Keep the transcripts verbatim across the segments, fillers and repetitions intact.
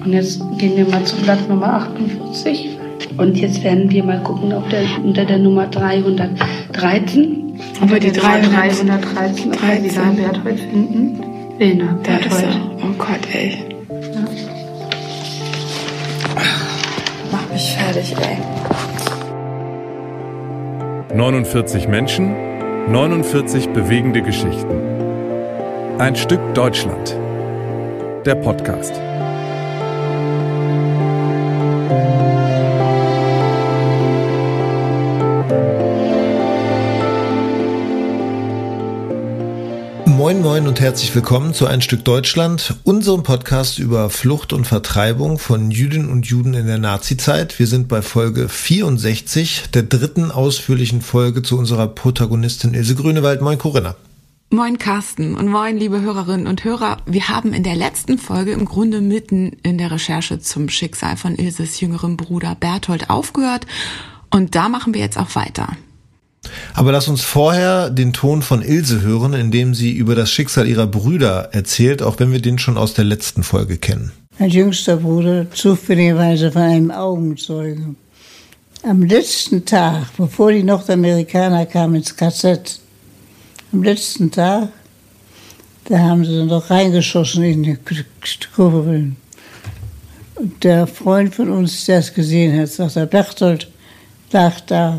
Und jetzt gehen wir mal zu Blatt Nummer achtundvierzig. Und jetzt werden wir mal gucken, ob der unter der Nummer dreihundertdreizehn, ob wir die dreihundertdreizehn ob wir die Berthold finden. Wilner Berthold. Oh Gott, ey. Ja. Mach mich fertig, ey. neunundvierzig Menschen, neunundvierzig bewegende Geschichten. Ein Stück Deutschland. Der Podcast. Moin Moin und herzlich willkommen zu Ein Stück Deutschland, unserem Podcast über Flucht und Vertreibung von Jüdinnen und Juden in der Nazizeit. Wir sind bei Folge vierundsechzig, der dritten ausführlichen Folge zu unserer Protagonistin Ilse Grünewald. Moin Corinna. Moin Carsten und moin liebe Hörerinnen und Hörer. Wir haben in der letzten Folge im Grunde mitten in der Recherche zum Schicksal von Ilses jüngerem Bruder Berthold aufgehört und da machen wir jetzt auch weiter. Aber lass uns vorher den Ton von Ilse hören, in dem sie über das Schicksal ihrer Brüder erzählt, auch wenn wir den schon aus der letzten Folge kennen. Mein jüngster Bruder, zufälligerweise von einem Augenzeugen. Am letzten Tag, bevor die Nordamerikaner kamen ins K Z, am letzten Tag, da haben sie noch reingeschossen in die Kurve. Und der Freund von uns, der es gesehen hat, sagt, der Berthold lag da.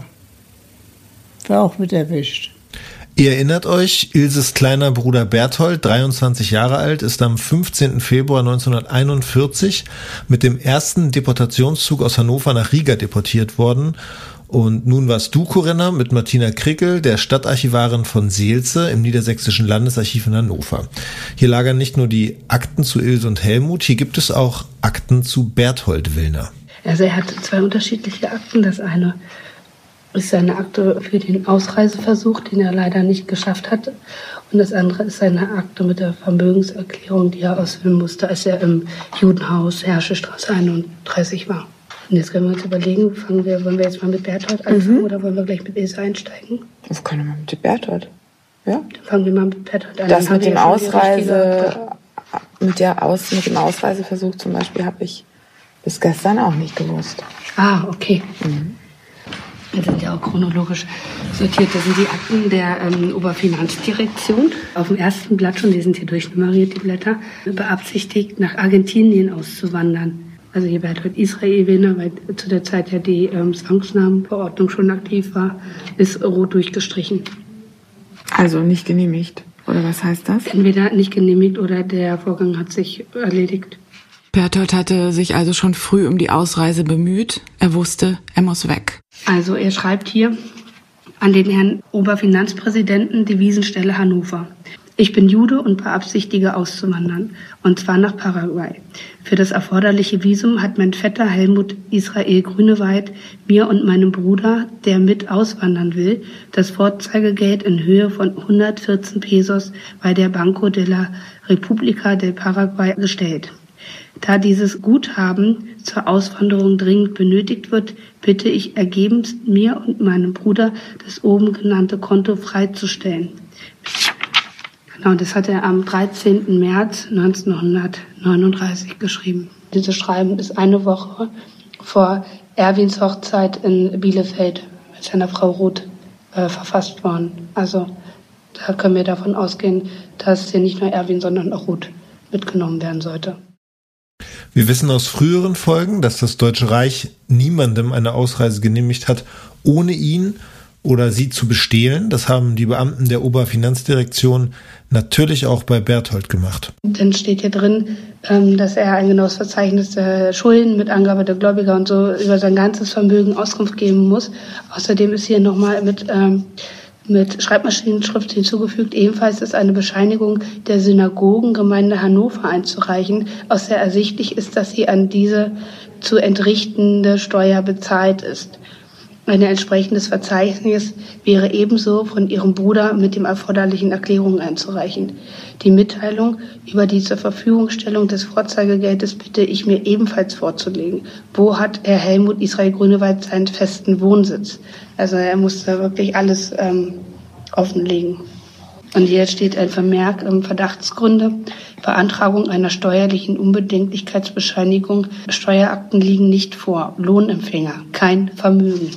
War auch mit erwischt. Ihr erinnert euch, Ilses kleiner Bruder Berthold, dreiundzwanzig Jahre alt, ist am fünfzehnten Februar neunzehnhunderteinundvierzig mit dem ersten Deportationszug aus Hannover nach Riga deportiert worden. Und nun warst du, Corinna, mit Martina Krickel, der Stadtarchivarin von Seelze im Niedersächsischen Landesarchiv in Hannover. Hier lagern nicht nur die Akten zu Ilse und Helmut, hier gibt es auch Akten zu Berthold Willner. Also er hat zwei unterschiedliche Akten. Das eine ist seine Akte für den Ausreiseversuch, den er leider nicht geschafft hatte. Und das andere ist seine Akte mit der Vermögenserklärung, die er ausfüllen musste, als er im Judenhaus Herschestraße einunddreißig war. Und jetzt können wir uns überlegen, fangen wir, wollen wir jetzt mal mit Berthold anfangen mhm. oder wollen wir gleich mit Ilse einsteigen? Das können wir mit Berthold. Ja. Dann fangen wir mal mit Berthold an. Das mit dem Ausreise, mit der Aus, mit dem Ausreiseversuch zum Beispiel habe ich bis gestern auch nicht gewusst. Ah, okay. Mhm. Die sind ja auch chronologisch sortiert. Das sind die Akten der ähm, Oberfinanzdirektion. Auf dem ersten Blatt schon, die sind hier durchnummeriert, die Blätter, beabsichtigt, nach Argentinien auszuwandern. Also hier Berthold Israel Willner, weil zu der Zeit ja die ähm, Zwangsnamenverordnung schon aktiv war, ist rot durchgestrichen. Also nicht genehmigt, oder was heißt das? Entweder nicht genehmigt oder der Vorgang hat sich erledigt. Berthold hatte sich also schon früh um die Ausreise bemüht. Er wusste, er muss weg. Also er schreibt hier an den Herrn Oberfinanzpräsidenten, Devisenstelle Hannover. Ich bin Jude und beabsichtige auszuwandern, und zwar nach Paraguay. Für das erforderliche Visum hat mein Vetter Helmut Israel Grünewald mir und meinem Bruder, der mit auswandern will, das Vorzeigegeld in Höhe von hundertvierzehn Pesos bei der Banco de la República del Paraguay gestellt. Da dieses Guthaben zur Auswanderung dringend benötigt wird, bitte ich ergebenst mir und meinem Bruder, das oben genannte Konto freizustellen. Genau, das hat er am dreizehnten März neunzehnhundertneununddreißig geschrieben. Dieses Schreiben ist eine Woche vor Erwins Hochzeit in Bielefeld mit seiner Frau Ruth äh, verfasst worden. Also da können wir davon ausgehen, dass hier nicht nur Erwin, sondern auch Ruth mitgenommen werden sollte. Wir wissen aus früheren Folgen, dass das Deutsche Reich niemandem eine Ausreise genehmigt hat, ohne ihn oder sie zu bestehlen. Das haben die Beamten der Oberfinanzdirektion natürlich auch bei Berthold gemacht. Dann steht hier drin, dass er ein genaues Verzeichnis der Schulden mit Angabe der Gläubiger und so über sein ganzes Vermögen Auskunft geben muss. Außerdem ist hier nochmal mit ähm, mit Schreibmaschinenschrift hinzugefügt. Ebenfalls ist eine Bescheinigung der Synagogengemeinde Hannover einzureichen, aus der ersichtlich ist, dass sie an diese zu entrichtende Steuer bezahlt ist. Ein entsprechendes Verzeichnis wäre ebenso von ihrem Bruder mit dem erforderlichen Erklärungen einzureichen. Die Mitteilung über die zur Verfügungstellung des Vorzeigegeldes bitte ich mir ebenfalls vorzulegen. Wo hat Herr Helmut Israel Grünewald seinen festen Wohnsitz? Also er musste wirklich alles ähm, offenlegen. Und hier steht ein Vermerk im Verdachtsgründe. Beantragung einer steuerlichen Unbedenklichkeitsbescheinigung. Steuerakten liegen nicht vor. Lohnempfänger, kein Vermögen.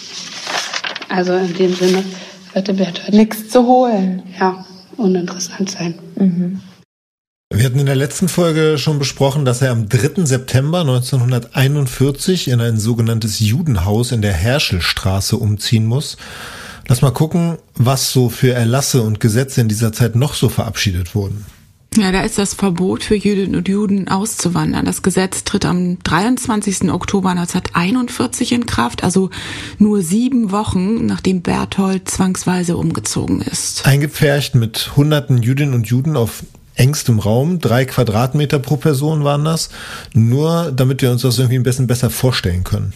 Also in dem Sinne wird der Berthold nichts zu holen. Ja, uninteressant sein. Mhm. Wir hatten in der letzten Folge schon besprochen, dass er am dritten September neunzehnhunderteinundvierzig in ein sogenanntes Judenhaus in der Herschelstraße umziehen muss. Lass mal gucken, was so für Erlasse und Gesetze in dieser Zeit noch so verabschiedet wurden. Ja, da ist das Verbot für Jüdinnen und Juden auszuwandern. Das Gesetz tritt am dreiundzwanzigsten Oktober neunzehnhunderteinundvierzig in Kraft, also nur sieben Wochen, nachdem Berthold zwangsweise umgezogen ist. Eingepfercht mit hunderten Jüdinnen und Juden auf engstem Raum, drei Quadratmeter pro Person waren das, nur damit wir uns das irgendwie ein bisschen besser vorstellen können.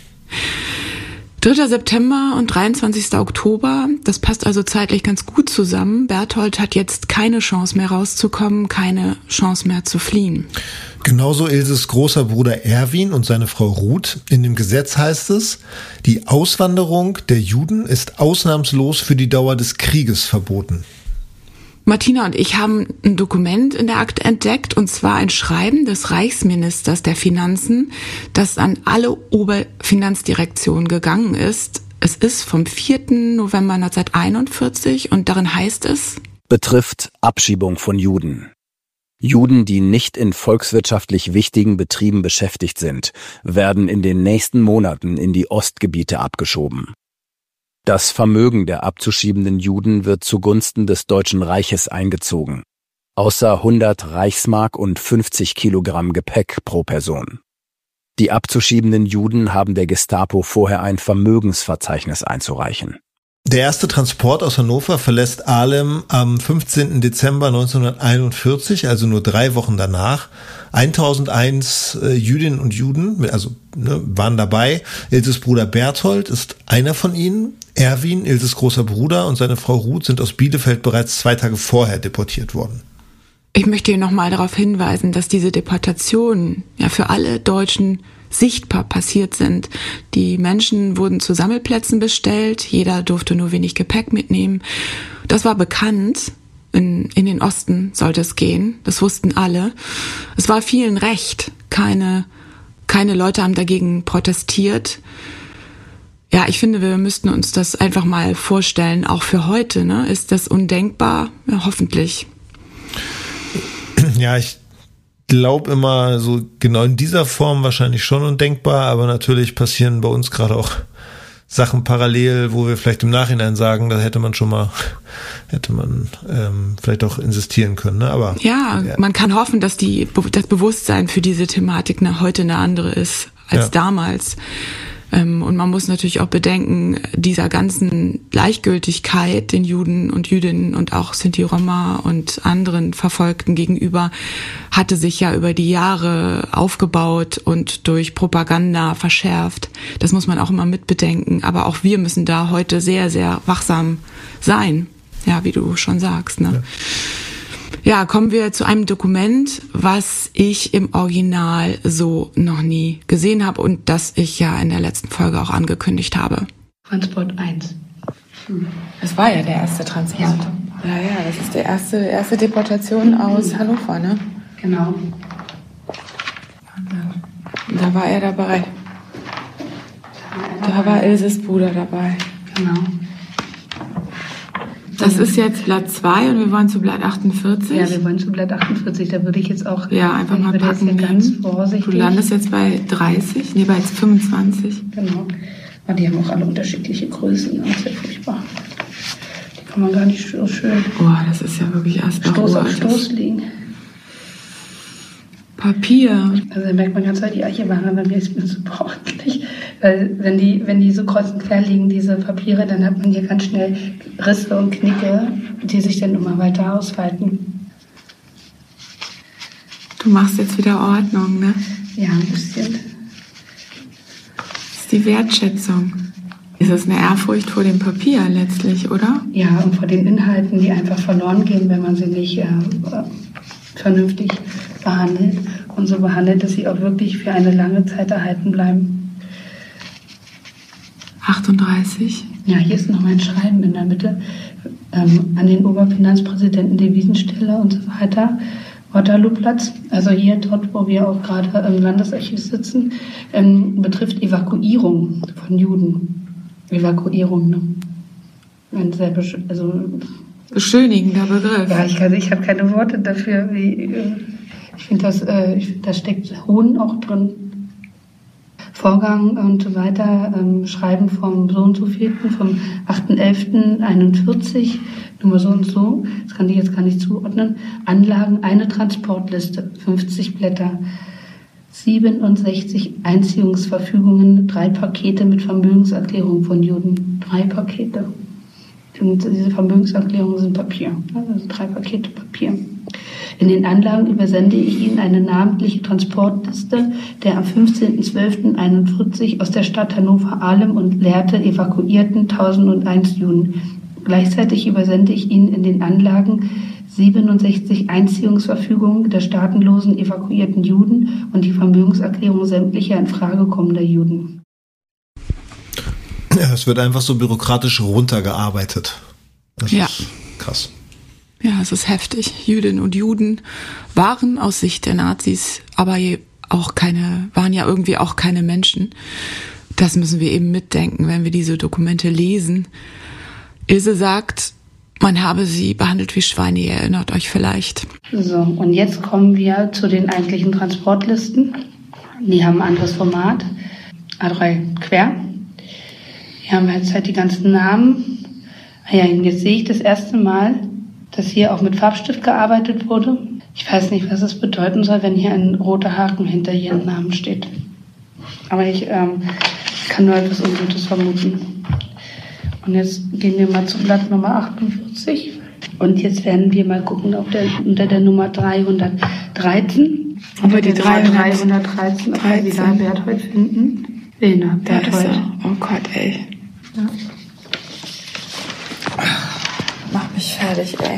dritter September und dreiundzwanzigsten Oktober, das passt also zeitlich ganz gut zusammen. Berthold hat jetzt keine Chance mehr rauszukommen, keine Chance mehr zu fliehen. Genauso Ilses großer Bruder Erwin und seine Frau Ruth. In dem Gesetz heißt es, die Auswanderung der Juden ist ausnahmslos für die Dauer des Krieges verboten. Martina und ich haben ein Dokument in der Akte entdeckt, und zwar ein Schreiben des Reichsministers der Finanzen, das an alle Oberfinanzdirektionen gegangen ist. Es ist vom vierten November neunzehnhunderteinundvierzig und darin heißt es: Betrifft Abschiebung von Juden. Juden, die nicht in volkswirtschaftlich wichtigen Betrieben beschäftigt sind, werden in den nächsten Monaten in die Ostgebiete abgeschoben. Das Vermögen der abzuschiebenden Juden wird zugunsten des Deutschen Reiches eingezogen, außer hundert Reichsmark und fünfzig Kilogramm Gepäck pro Person. Die abzuschiebenden Juden haben der Gestapo vorher ein Vermögensverzeichnis einzureichen. Der erste Transport aus Hannover verlässt Ahlem am fünfzehnten Dezember neunzehnhunderteinundvierzig, also nur drei Wochen danach. eintausendeins äh, Jüdinnen und Juden, also ne, waren dabei. Ilses Bruder Berthold ist einer von ihnen. Erwin, Ilses großer Bruder, und seine Frau Ruth sind aus Bielefeld bereits zwei Tage vorher deportiert worden. Ich möchte hier nochmal darauf hinweisen, dass diese Deportationen ja für alle Deutschen sichtbar passiert sind. Die Menschen wurden zu Sammelplätzen bestellt, jeder durfte nur wenig Gepäck mitnehmen. Das war bekannt, in, in den Osten sollte es gehen, das wussten alle. Es war vielen recht, keine, keine Leute haben dagegen protestiert. Ja, ich finde, wir müssten uns das einfach mal vorstellen, auch für heute, ne? Ist das undenkbar? Ja, hoffentlich. Ja, ich glaube immer so genau in dieser Form wahrscheinlich schon undenkbar, aber natürlich passieren bei uns gerade auch Sachen parallel, wo wir vielleicht im Nachhinein sagen, da hätte man schon mal, hätte man ähm, vielleicht auch insistieren können. Ne? Aber ja, ja, man kann hoffen, dass die das Bewusstsein für diese Thematik eine, heute eine andere ist als ja. damals. Und man muss natürlich auch bedenken, dieser ganzen Gleichgültigkeit den Juden und Jüdinnen und auch Sinti Roma und anderen Verfolgten gegenüber hatte sich ja über die Jahre aufgebaut und durch Propaganda verschärft. Das muss man auch immer mitbedenken. Aber auch wir müssen da heute sehr, sehr wachsam sein. Ja, wie du schon sagst, ne? Ja. Ja, kommen wir zu einem Dokument, was ich im Original so noch nie gesehen habe und das ich ja in der letzten Folge auch angekündigt habe. Transport eins. Hm. Das war ja der erste Transport. Ja, ja, ja, das ist die erste, erste Deportation aus mhm. Hannover, ne? Genau. Da war er dabei. Da war Ilses Bruder dabei. Genau. Das ist jetzt Blatt zwei und wir wollen zu Blatt achtundvierzig. Ja, wir wollen zu Blatt achtundvierzig. Da würde ich jetzt auch ja, einfach mal packen. Ganz vorsichtig. Du landest jetzt bei dreißig, nee, bei fünfundzwanzig. Genau. Aber die haben auch alle unterschiedliche Größen. Das ist ja furchtbar. Die kann man gar nicht so schön. Oh, das ist ja wirklich erst Stoß auf Stoß liegen. Papier. Also da merkt man ganz deutlich, die Archivare, bei mir ist mir super ordentlich. Weil wenn die, wenn die so kreuz und quer liegen, diese Papiere, dann hat man hier ganz schnell Risse und Knicke, die sich dann immer weiter ausweiten. Du machst jetzt wieder Ordnung, ne? Ja, ein bisschen. Das ist die Wertschätzung. Ist das eine Ehrfurcht vor dem Papier letztlich, oder? Ja, und vor den Inhalten, die einfach verloren gehen, wenn man sie nicht äh, vernünftig behandelt. Und so behandelt, dass sie auch wirklich für eine lange Zeit erhalten bleiben. achtunddreißig. Ja, hier ist noch mein Schreiben in der Mitte ähm, an den Oberfinanzpräsidenten Devisenstelle und so weiter. Waterloo-Platz, also hier dort, wo wir auch gerade im Landesarchiv sitzen, ähm, betrifft Evakuierung von Juden. Evakuierung, ne? Ein sehr besch- also, beschönigender Begriff. Ja, ich, ich habe keine Worte dafür. Wie, äh, ich finde, das, äh, ich find, da steckt Hohn auch drin. Vorgang und so weiter, ähm, Schreiben vom so und so vierten, vom achter elfter einundvierzig, Nummer so und so, das kann ich jetzt gar nicht zuordnen, Anlagen, eine Transportliste, fünfzig Blätter, siebenundsechzig Einziehungsverfügungen, drei Pakete mit Vermögenserklärung von Juden, drei Pakete. Und diese Vermögenserklärungen sind Papier, also drei Pakete Papier. In den Anlagen übersende ich Ihnen eine namentliche Transportliste der am fünfzehnter zwölfter einundvierzig aus der Stadt Hannover-Ahlem und Lehrte evakuierten tausendeins Juden. Gleichzeitig übersende ich Ihnen in den Anlagen siebenundsechzig Einziehungsverfügungen der staatenlosen evakuierten Juden und die Vermögenserklärung sämtlicher in Frage kommender Juden. Ja, es wird einfach so bürokratisch runtergearbeitet. Das ja. ist krass. Ja, es ist heftig. Jüdinnen und Juden waren aus Sicht der Nazis aber auch keine, waren ja irgendwie auch keine Menschen. Das müssen wir eben mitdenken, wenn wir diese Dokumente lesen. Ilse sagt, man habe sie behandelt wie Schweine, ihr erinnert euch vielleicht. So, und jetzt kommen wir zu den eigentlichen Transportlisten. Die haben ein anderes Format, A drei quer. Hier haben wir jetzt halt die ganzen Namen. Ja, jetzt sehe ich das erste Mal, dass hier auch mit Farbstift gearbeitet wurde. Ich weiß nicht, was es bedeuten soll, wenn hier ein roter Haken hinter ihren Namen steht. Aber ich ähm, kann nur etwas Ungutes vermuten. Und jetzt gehen wir mal zu Blatt Nummer achtundvierzig. Und jetzt werden wir mal gucken, ob der unter der Nummer dreihundertdreizehn, Aber die dreihundertdreizehn, ob wir die da Berthold finden. Lena Berthold. Oh Gott, ey. Ja. Mach mich fertig, ey.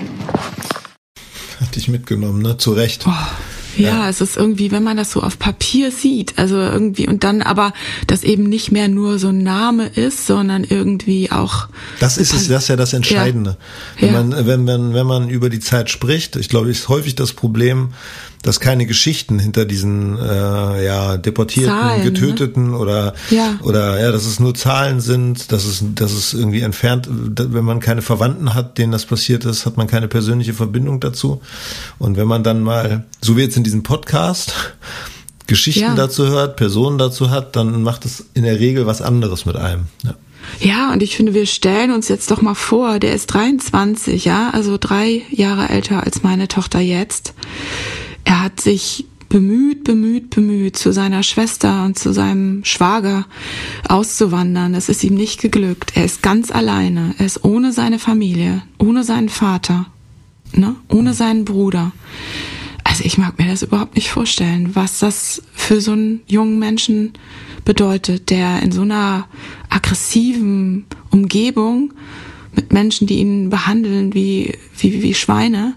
Hat dich mitgenommen, ne? Zu Recht. Oh, ja, Ja. es ist irgendwie, wenn man das so auf Papier sieht, also irgendwie, und dann aber, dass eben nicht mehr nur so ein Name ist, sondern irgendwie auch. Das ist es, das ist ja das Entscheidende. Ja. Wenn Ja. man, wenn man, wenn man über die Zeit spricht, ich glaube, ist häufig das Problem, dass keine Geschichten hinter diesen äh, ja deportierten, Zahlen, getöteten ne? oder Ja. oder ja, dass es nur Zahlen sind, dass es dass es irgendwie entfernt, wenn man keine Verwandten hat, denen das passiert ist, hat man keine persönliche Verbindung dazu. Und wenn man dann mal, so wie jetzt in diesem Podcast, Geschichten Ja. dazu hört, Personen dazu hat, dann macht es in der Regel was anderes mit einem. Ja. Ja, und ich finde, wir stellen uns jetzt doch mal vor, der ist dreiundzwanzig, ja, also drei Jahre älter als meine Tochter jetzt. Er hat sich bemüht, bemüht, bemüht, zu seiner Schwester und zu seinem Schwager auszuwandern. Es ist ihm nicht geglückt. Er ist ganz alleine. Er ist ohne seine Familie, ohne seinen Vater, ne, ohne seinen Bruder. Also ich mag mir das überhaupt nicht vorstellen, was das für so einen jungen Menschen bedeutet, der in so einer aggressiven Umgebung mit Menschen, die ihn behandeln wie wie wie Schweine,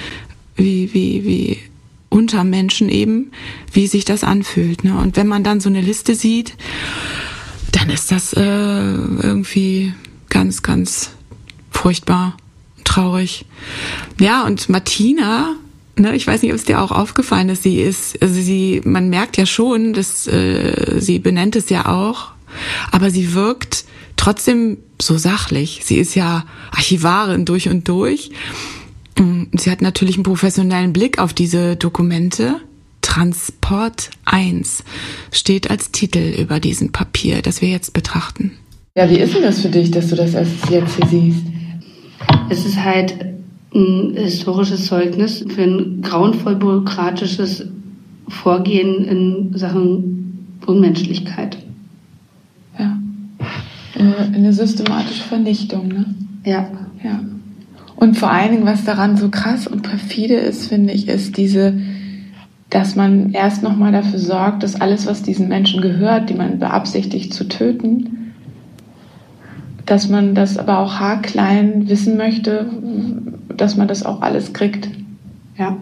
wie wie wie Untermenschen eben, wie sich das anfühlt, ne? Und wenn man dann so eine Liste sieht, dann ist das äh, irgendwie ganz ganz furchtbar, traurig. Ja, und Martina, ne, ich weiß nicht, ob es dir auch aufgefallen ist, sie ist, also sie, man merkt ja schon, dass äh, sie benennt es ja auch, aber sie wirkt trotzdem so sachlich. Sie ist ja Archivarin durch und durch. Sie hat natürlich einen professionellen Blick auf diese Dokumente. Transport eins steht als Titel über diesem Papier, das wir jetzt betrachten. Ja, wie ist denn das für dich, dass du das erst jetzt hier siehst? Es ist halt ein historisches Zeugnis für ein grauenvoll bürokratisches Vorgehen in Sachen Unmenschlichkeit. Ja. Eine systematische Vernichtung, ne? Ja. Ja. Und vor allen Dingen, was daran so krass und perfide ist, finde ich, ist diese, dass man erst nochmal dafür sorgt, dass alles, was diesen Menschen gehört, die man beabsichtigt zu töten, dass man das aber auch haarklein wissen möchte, dass man das auch alles kriegt. Ja.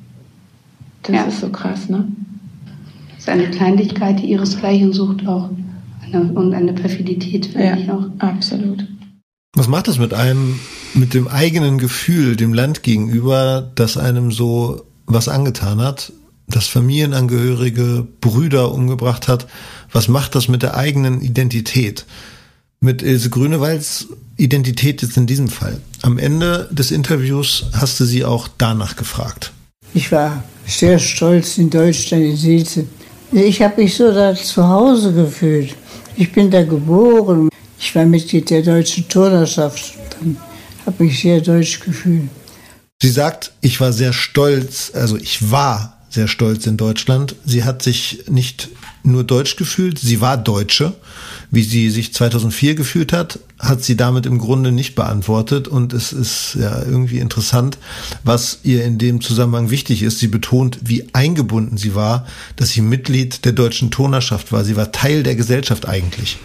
Das Ja. ist so krass, ne? Das ist eine Kleinlichkeit, die ihresgleichen sucht auch. Eine, und eine Perfidität, finde Ja, ich auch. absolut. Was macht das mit einem, mit dem eigenen Gefühl, dem Land gegenüber, das einem so was angetan hat, das Familienangehörige, Brüder umgebracht hat? Was macht das mit der eigenen Identität? Mit Ilse Grünewalds Identität jetzt in diesem Fall. Am Ende des Interviews hast du sie auch danach gefragt. Ich war sehr stolz in Deutschland, in Seelze. Ich habe mich so da zu Hause gefühlt. Ich bin da geboren. Ich war Mitglied der deutschen Turnerschaft. Dann habe mich sehr deutsch gefühlt. Sie sagt, ich war sehr stolz, also ich war sehr stolz in Deutschland. Sie hat sich nicht nur deutsch gefühlt, sie war Deutsche. Wie sie sich zweitausendvier gefühlt hat, hat sie damit im Grunde nicht beantwortet. Und es ist ja irgendwie interessant, was ihr in dem Zusammenhang wichtig ist. Sie betont, wie eingebunden sie war, dass sie Mitglied der deutschen Turnerschaft war. Sie war Teil der Gesellschaft eigentlich.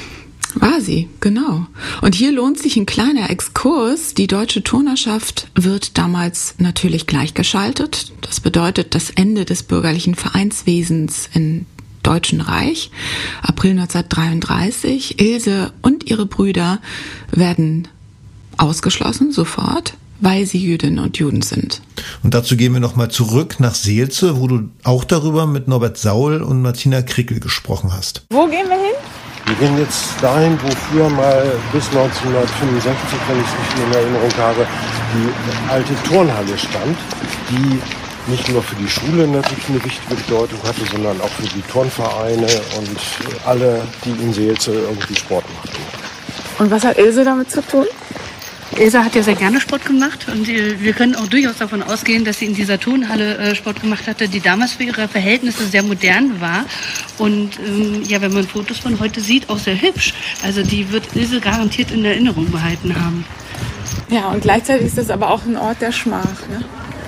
War sie, genau. Und hier lohnt sich ein kleiner Exkurs. Die deutsche Turnerschaft wird damals natürlich gleichgeschaltet. Das bedeutet das Ende des bürgerlichen Vereinswesens im Deutschen Reich. April neunzehnhundertdreiunddreißig. Ilse und ihre Brüder werden ausgeschlossen, sofort, weil sie Jüdinnen und Juden sind. Und dazu gehen wir nochmal zurück nach Seelze, wo du auch darüber mit Norbert Saul und Martina Krickel gesprochen hast. Wo gehen wir hin? Wir gehen jetzt dahin, wo früher mal bis neunzehnhundertfünfundsechzig, wenn ich es richtig in Erinnerung habe, die alte Turnhalle stand, die nicht nur für die Schule natürlich eine wichtige Bedeutung hatte, sondern auch für die Turnvereine und alle, die in Seelze irgendwie Sport machten. Und was hat Ilse damit zu tun? Ilse hat ja sehr gerne Sport gemacht und wir können auch durchaus davon ausgehen, dass sie in dieser Turnhalle Sport gemacht hatte, die damals für ihre Verhältnisse sehr modern war und ähm, ja, wenn man Fotos von heute sieht, auch sehr hübsch. Also die wird Ilse garantiert in Erinnerung behalten haben. Ja, und gleichzeitig ist das aber auch ein Ort der Schmach, ne?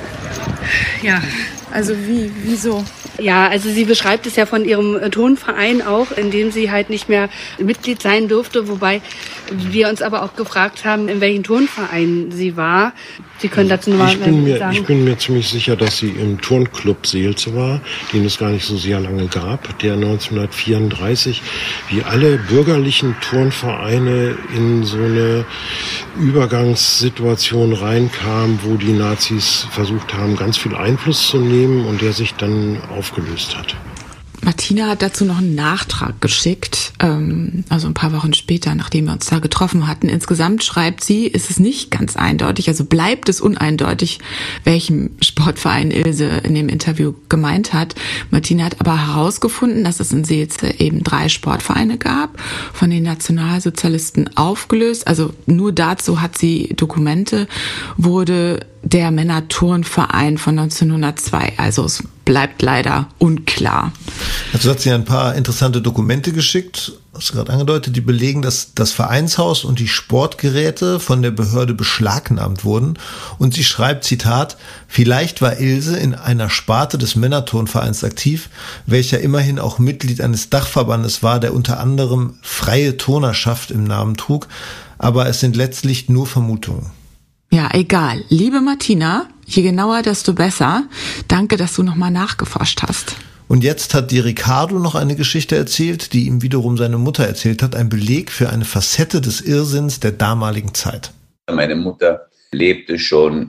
Ja. Also wie, wieso? Ja, also sie beschreibt es ja von ihrem Turnverein auch, in dem sie halt nicht mehr Mitglied sein durfte, wobei wir uns aber auch gefragt haben, in welchem Turnverein sie war. Sie können dazu nochmal sagen. Ich bin mir ziemlich sicher, dass sie im Turnclub Seelze war, den es gar nicht so sehr lange gab, der neunzehnhundertvierunddreißig wie alle bürgerlichen Turnvereine in so eine Übergangssituation reinkam, wo die Nazis versucht haben, ganz viel Einfluss zu nehmen und der sich dann aufgelöst hat. Martina hat dazu noch einen Nachtrag geschickt, ähm, also ein paar Wochen später, nachdem wir uns da getroffen hatten. Insgesamt schreibt sie, ist es nicht ganz eindeutig, also bleibt es uneindeutig, welchen Sportverein Ilse in dem Interview gemeint hat. Martina hat aber herausgefunden, dass es in Seelze eben drei Sportvereine gab, von den Nationalsozialisten aufgelöst. Also nur dazu hat sie Dokumente, wurde der Männerturnverein von neunzehnhundertzwei. Also es bleibt leider unklar. Also hat sie ein paar interessante Dokumente geschickt, hast du gerade angedeutet, die belegen, dass das Vereinshaus und die Sportgeräte von der Behörde beschlagnahmt wurden. Und sie schreibt, Zitat, vielleicht war Ilse in einer Sparte des Männerturnvereins aktiv, welcher immerhin auch Mitglied eines Dachverbandes war, der unter anderem Freie Turnerschaft im Namen trug. Aber es sind letztlich nur Vermutungen. Ja, egal. Liebe Martina, je genauer, desto besser. Danke, dass du nochmal nachgeforscht hast. Und jetzt hat die Ricardo noch eine Geschichte erzählt, die ihm wiederum seine Mutter erzählt hat. Ein Beleg für eine Facette des Irrsinns der damaligen Zeit. Meine Mutter lebte schon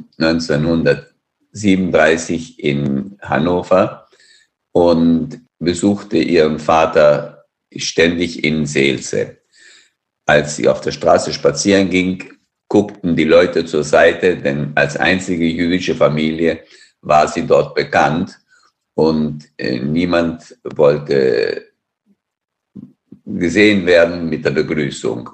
neunzehnhundertsiebenunddreißig in Hannover und besuchte ihren Vater ständig in Seelze. Als sie auf der Straße spazieren ging, guckten die Leute zur Seite, denn als einzige jüdische Familie war sie dort bekannt und äh, niemand wollte gesehen werden mit der Begrüßung.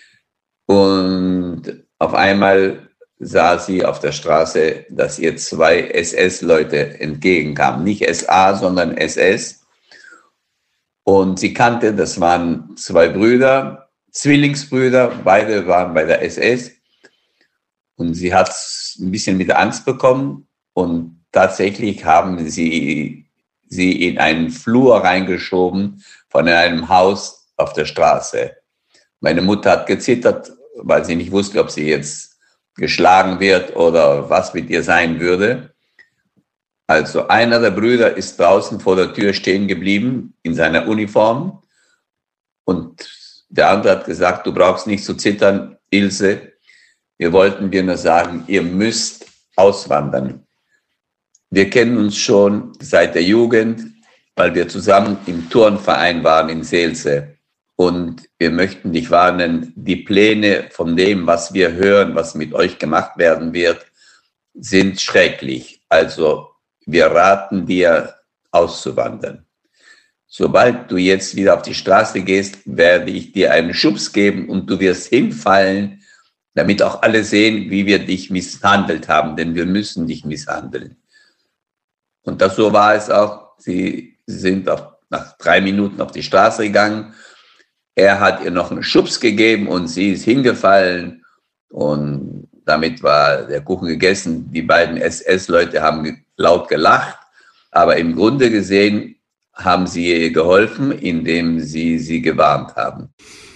Und auf einmal sah sie auf der Straße, dass ihr zwei S S-Leute entgegenkamen. Nicht S A, sondern S S. Und sie kannte, das waren zwei Brüder, Zwillingsbrüder, beide waren bei der S S. Und sie hat ein bisschen mit Angst bekommen und tatsächlich haben sie sie in einen Flur reingeschoben von einem Haus auf der Straße. Meine Mutter hat gezittert, weil sie nicht wusste, ob sie jetzt geschlagen wird oder was mit ihr sein würde. Also einer der Brüder ist draußen vor der Tür stehen geblieben in seiner Uniform und der andere hat gesagt, du brauchst nicht zu zittern, Ilse, wir wollten dir nur sagen, ihr müsst auswandern. Wir kennen uns schon seit der Jugend, weil wir zusammen im Turnverein waren in Seelze. Und wir möchten dich warnen, die Pläne von dem, was wir hören, was mit euch gemacht werden wird, sind schrecklich. Also wir raten dir, auszuwandern. Sobald du jetzt wieder auf die Straße gehst, werde ich dir einen Schubs geben und du wirst hinfallen, damit auch alle sehen, wie wir dich misshandelt haben, denn wir müssen dich misshandeln. Und das so war es auch. Sie sind auf, nach drei Minuten auf die Straße gegangen. Er hat ihr noch einen Schubs gegeben und sie ist hingefallen und damit war der Kuchen gegessen. Die beiden S S-Leute haben laut gelacht, aber im Grunde gesehen haben sie ihr geholfen, indem sie sie gewarnt haben.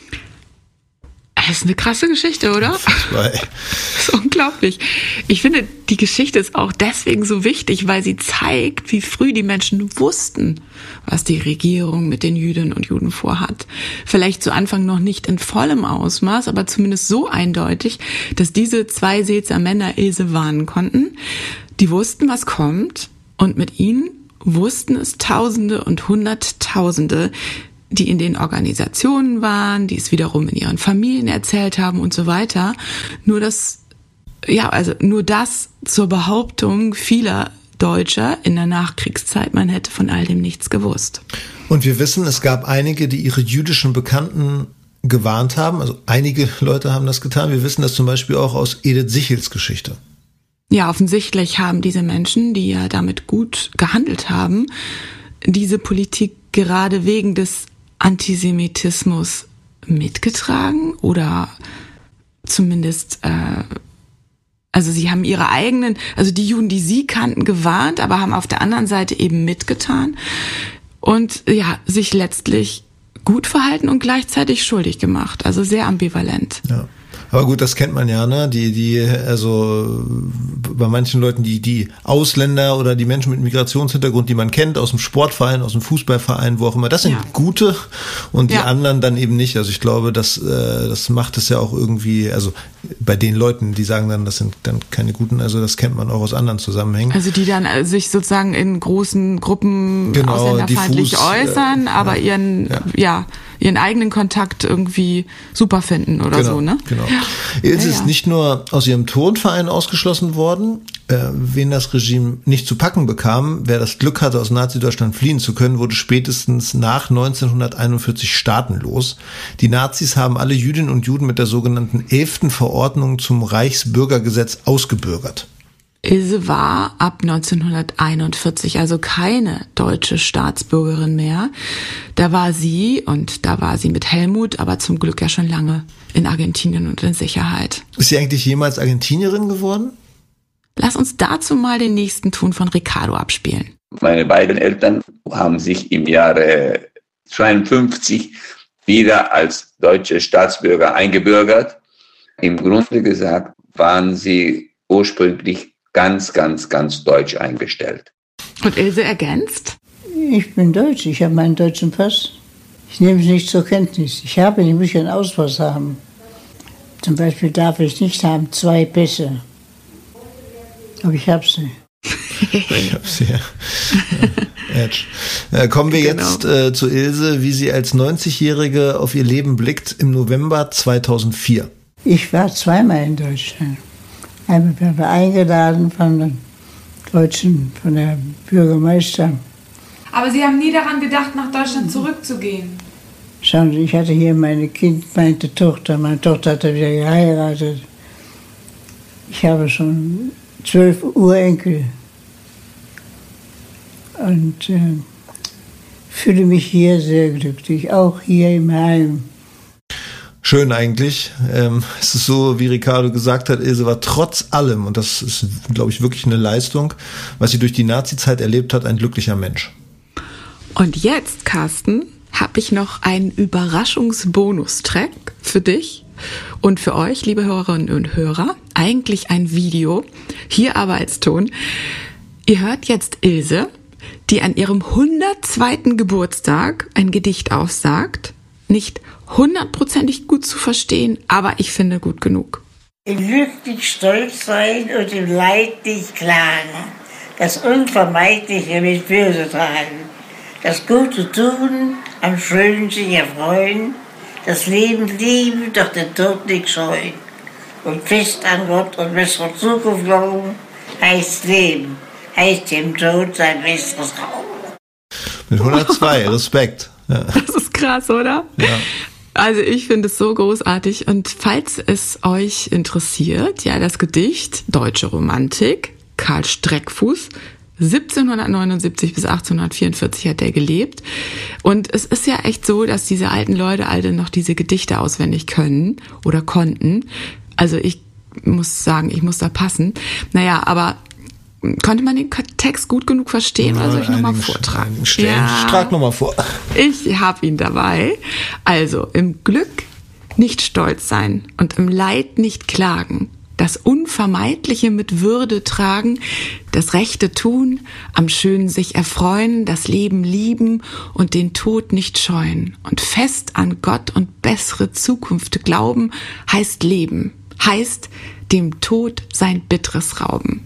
Das ist eine krasse Geschichte, oder? Das ist unglaublich. Ich finde, die Geschichte ist auch deswegen so wichtig, weil sie zeigt, wie früh die Menschen wussten, was die Regierung mit den Jüdinnen und Juden vorhat. Vielleicht zu Anfang noch nicht in vollem Ausmaß, aber zumindest so eindeutig, dass diese zwei Seelzer Männer Ilse warnen konnten. Die wussten, was kommt, und mit ihnen wussten es Tausende und Hunderttausende, die in den Organisationen waren, die es wiederum in ihren Familien erzählt haben und so weiter. Nur das, ja, also nur das zur Behauptung vieler Deutscher in der Nachkriegszeit, man hätte von all dem nichts gewusst. Und wir wissen, es gab einige, die ihre jüdischen Bekannten gewarnt haben. Also einige Leute haben das getan. Wir wissen das zum Beispiel auch aus Edith Sichels Geschichte. Ja, offensichtlich haben diese Menschen, die ja damit gut gehandelt haben, diese Politik gerade wegen des Antisemitismus mitgetragen oder zumindest, äh, also sie haben ihre eigenen, also die Juden, die sie kannten, gewarnt, aber haben auf der anderen Seite eben mitgetan und ja, sich letztlich gut verhalten und gleichzeitig schuldig gemacht. Also sehr ambivalent. Ja. Aber gut, das kennt man ja, ne? Die, die, also bei manchen Leuten, die, die Ausländer oder die Menschen mit Migrationshintergrund, die man kennt, aus dem Sportverein, aus dem Fußballverein, wo auch immer, das sind ja gute und die ja anderen dann eben nicht. Also ich glaube, das, äh, das macht es ja auch irgendwie, also bei den Leuten, die sagen dann, das sind dann keine guten, also das kennt man auch aus anderen Zusammenhängen. Also die dann sich sozusagen in großen Gruppen genau, ausländerfeindlich diffus, äußern, äh, aber ja, ihren, ja. ja, ihren eigenen Kontakt irgendwie super finden oder genau, so, ne? Genau. Ja. Ilse ja, ja. ist nicht nur aus ihrem Turnverein ausgeschlossen worden, äh, wen das Regime nicht zu packen bekam, wer das Glück hatte, aus Nazi-Deutschland fliehen zu können, wurde spätestens nach neunzehnhunderteinundvierzig staatenlos. Die Nazis haben alle Jüdinnen und Juden mit der sogenannten elften Verordnung zum Reichsbürgergesetz ausgebürgert. Ilse war ab neunzehnhunderteinundvierzig also keine deutsche Staatsbürgerin mehr. Da war sie, und da war sie mit Helmut, aber zum Glück ja schon lange in Argentinien und in Sicherheit. Ist sie eigentlich jemals Argentinierin geworden? Lass uns dazu mal den nächsten Ton von Ricardo abspielen. Meine beiden Eltern haben sich im Jahre zweiundfünfzig wieder als deutsche Staatsbürger eingebürgert. Im Grunde gesagt waren sie ursprünglich ganz, ganz, ganz deutsch eingestellt. Und Ilse ergänzt? Ich bin deutsch, ich habe meinen deutschen Pass. Ich nehme es nicht zur Kenntnis. Ich habe, ich muss einen Ausweis haben. Zum Beispiel darf ich nicht haben zwei Pässe. Aber ich habe sie. Ich habe sie, ja. Edge. Äh, kommen wir genau. jetzt äh, zu Ilse, wie sie als neunzigjährige auf ihr Leben blickt im November zweitausendvier. Ich war zweimal in Deutschland. Einmal waren wir eingeladen von den Deutschen, von der Bürgermeister. Aber Sie haben nie daran gedacht, nach Deutschland zurückzugehen? Schauen Sie, ich hatte hier meine Kind, meine Tochter. Meine Tochter hatte wieder geheiratet. Ich habe schon zwölf Urenkel. Und äh, fühle mich hier sehr glücklich, auch hier im Heim. Schön eigentlich. Ähm, es ist so, wie Ricardo gesagt hat, Ilse war trotz allem, und das ist, glaube ich, wirklich eine Leistung, was sie durch die Nazi-Zeit erlebt hat, ein glücklicher Mensch. Und jetzt, Carsten, habe ich noch einen Überraschungsbonustrack für dich und für euch, liebe Hörerinnen und Hörer. Eigentlich ein Video, hier aber als Ton. Ihr hört jetzt Ilse, die an ihrem hundertzweiten Geburtstag ein Gedicht aufsagt. nicht hundertprozentig gut zu verstehen, aber ich finde gut genug. Im Glück nicht stolz sein und im Leid nicht klagen. Das Unvermeidliche mit Böse tragen. Das Gute tun, am Schönen sich erfreuen. Das Leben lieben, doch den Tod nicht scheuen. Und fest an Gott und bessere Zukunft glauben, heißt Leben, heißt dem Tod sein besseres Raum. Mit hundertzwei, Respekt. Ja. Das ist krass, oder? Ja. Also ich finde es so großartig. Und falls es euch interessiert, ja, das Gedicht Deutsche Romantik, Karl Streckfuß, siebzehnhundertneunundsiebzig bis achtzehnhundertvierundvierzig hat er gelebt. Und es ist ja echt so, dass diese alten Leute alle noch diese Gedichte auswendig können oder konnten. Also ich muss sagen, ich muss da passen. Naja, aber konnte man den Text gut genug verstehen? Ja, oder soll ich nochmal vortragen? Ja. Trag nochmal vor. Ich habe ihn dabei. Also, im Glück nicht stolz sein und im Leid nicht klagen. Das Unvermeidliche mit Würde tragen, das Rechte tun, am Schönen sich erfreuen, das Leben lieben und den Tod nicht scheuen. Und fest an Gott und bessere Zukunft glauben, heißt Leben, heißt dem Tod sein bitteres Rauben.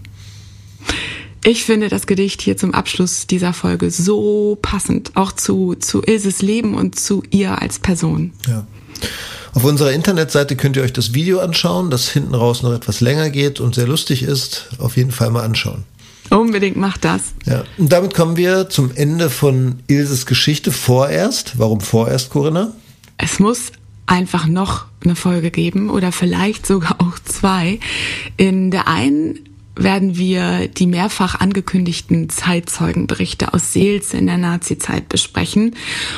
Ich finde das Gedicht hier zum Abschluss dieser Folge so passend, auch zu, zu Ilses Leben und zu ihr als Person. Ja. Auf unserer Internetseite könnt ihr euch das Video anschauen, das hinten raus noch etwas länger geht und sehr lustig ist. Auf jeden Fall mal anschauen. Unbedingt macht das. Ja. Und damit kommen wir zum Ende von Ilses Geschichte vorerst. Warum vorerst, Corinna? Es muss einfach noch eine Folge geben oder vielleicht sogar auch zwei. In der einen werden wir die mehrfach angekündigten Zeitzeugenberichte aus Seelze in der Nazizeit besprechen.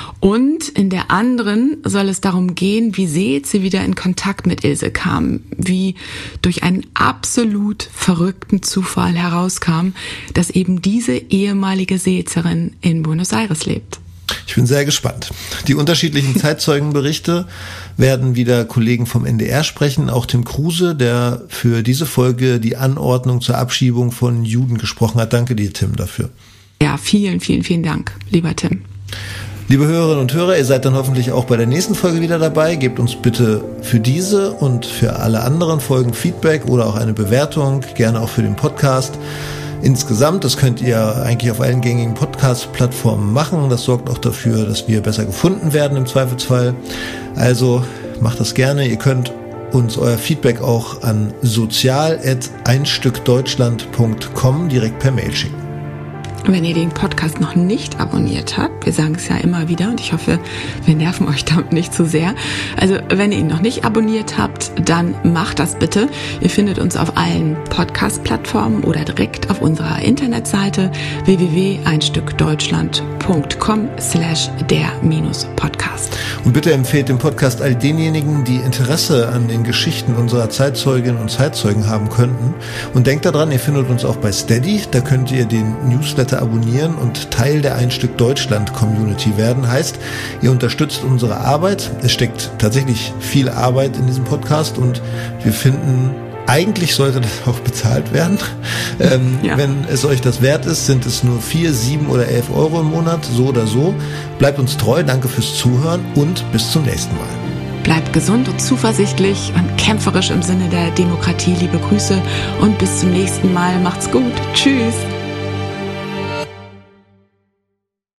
Und in der anderen soll es darum gehen, wie Seelze wieder in Kontakt mit Ilse kam, wie durch einen absolut verrückten Zufall herauskam, dass eben diese ehemalige Seelzerin in Buenos Aires lebt. Ich bin sehr gespannt. Die unterschiedlichen Zeitzeugenberichte werden wieder Kollegen vom N D R sprechen, auch Tim Kruse, der für diese Folge die Anordnung zur Abschiebung von Juden gesprochen hat. Danke dir, Tim, dafür. Ja, vielen, vielen, vielen Dank, lieber Tim. Liebe Hörerinnen und Hörer, ihr seid dann hoffentlich auch bei der nächsten Folge wieder dabei. Gebt uns bitte für diese und für alle anderen Folgen Feedback oder auch eine Bewertung, gerne auch für den Podcast. Insgesamt, das könnt ihr eigentlich auf allen gängigen Podcast-Plattformen machen. Das sorgt auch dafür, dass wir besser gefunden werden im Zweifelsfall. Also macht das gerne. Ihr könnt uns euer Feedback auch an sozial at einstückdeutschland punkt com direkt per Mail schicken. Wenn ihr den Podcast noch nicht abonniert habt, wir sagen es ja immer wieder und ich hoffe, wir nerven euch damit nicht zu sehr. Also wenn ihr ihn noch nicht abonniert habt, dann macht das bitte. Ihr findet uns auf allen Podcast-Plattformen oder direkt auf unserer Internetseite w w w punkt einstückdeutschland punkt com slash der minus Podcast. Und bitte empfehlt den Podcast all denjenigen, die Interesse an den Geschichten unserer Zeitzeuginnen und Zeitzeugen haben könnten. Und denkt daran, ihr findet uns auch bei Steady, da könnt ihr den Newsletter abonnieren und Teil der Ein Stück Deutschland Community werden. Heißt, ihr unterstützt unsere Arbeit. Es steckt tatsächlich viel Arbeit in diesem Podcast und wir finden, eigentlich sollte das auch bezahlt werden. Ähm, ja. Wenn es euch das wert ist, sind es nur vier, sieben oder elf Euro im Monat, so oder so. Bleibt uns treu, danke fürs Zuhören und bis zum nächsten Mal. Bleibt gesund und zuversichtlich und kämpferisch im Sinne der Demokratie. Liebe Grüße und bis zum nächsten Mal. Macht's gut. Tschüss.